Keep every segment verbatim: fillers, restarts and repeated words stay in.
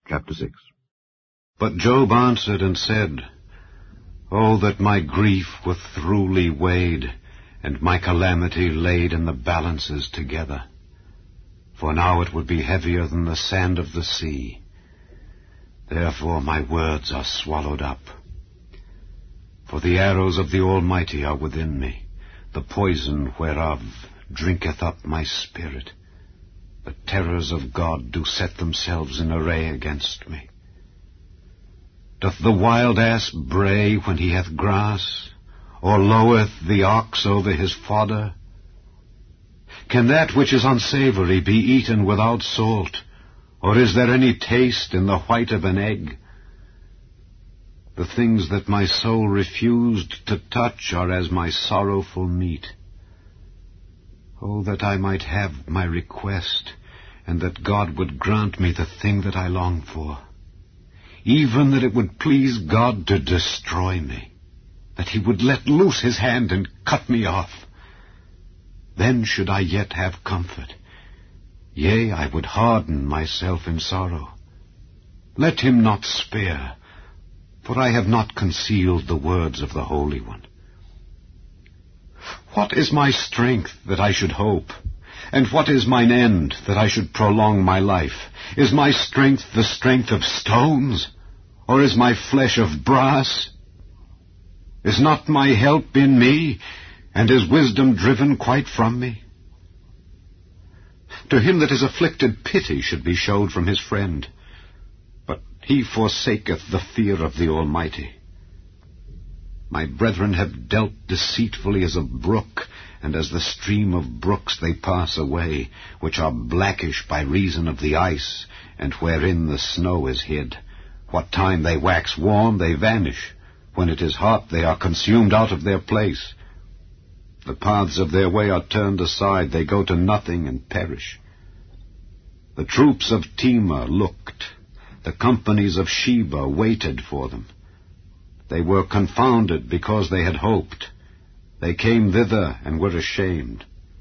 Chapter six. But Job answered and said, Oh, that my grief were throughly weighed, and my calamity laid in the balances together. For now it would be heavier than the sand of the sea. Therefore my words are swallowed up. For the arrows of the Almighty are within me, the poison whereof drinketh up my spirit. The terrors of God do set themselves in array against me. Doth the wild ass bray when he hath grass, or loweth the ox over his fodder? Can that which is unsavory be eaten without salt, or is there any taste in the white of an egg? The things that my soul refused to touch are as my sorrowful meat. Oh, that I might have my request, and that God would grant me the thing that I long for, even that it would please God to destroy me, that he would let loose his hand and cut me off. Then should I yet have comfort. Yea, I would harden myself in sorrow. Let him not spare, for I have not concealed the words of the Holy One. What is my strength that I should hope? And what is mine end that I should prolong my life? Is my strength the strength of stones? Or is my flesh of brass? Is not my help in me, and is wisdom driven quite from me? To him that is afflicted pity should be showed from his friend, but he forsaketh the fear of the Almighty. My brethren have dealt deceitfully as a brook, and as the stream of brooks they pass away, which are blackish by reason of the ice, and wherein the snow is hid. What time they wax warm, they vanish. When it is hot, they are consumed out of their place. The paths of their way are turned aside, they go to nothing and perish. The troops of Timah looked, the companies of Sheba waited for them. They were confounded because they had hoped. They came thither and were ashamed.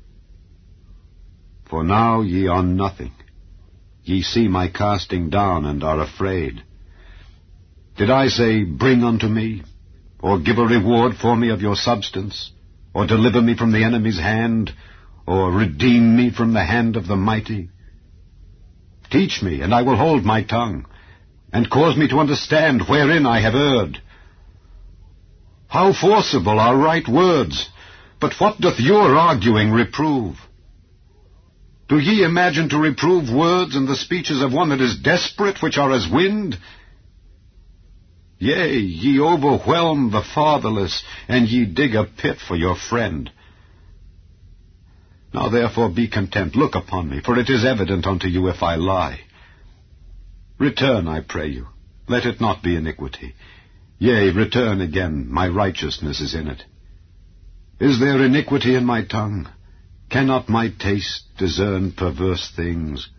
For now ye are nothing. Ye see my casting down and are afraid. Did I say, Bring unto me, or give a reward for me of your substance, or deliver me from the enemy's hand, or redeem me from the hand of the mighty? Teach me, and I will hold my tongue, and cause me to understand wherein I have erred. How forcible are right words, but what doth your arguing reprove? Do ye imagine to reprove words and the speeches of one that is desperate, which are as wind? Yea, ye overwhelm the fatherless, and ye dig a pit for your friend. Now therefore be content, look upon me, for it is evident unto you if I lie. Return, I pray you, let it not be iniquity. Yea, return again, my righteousness is in it. Is there iniquity in my tongue? Cannot my taste discern perverse things?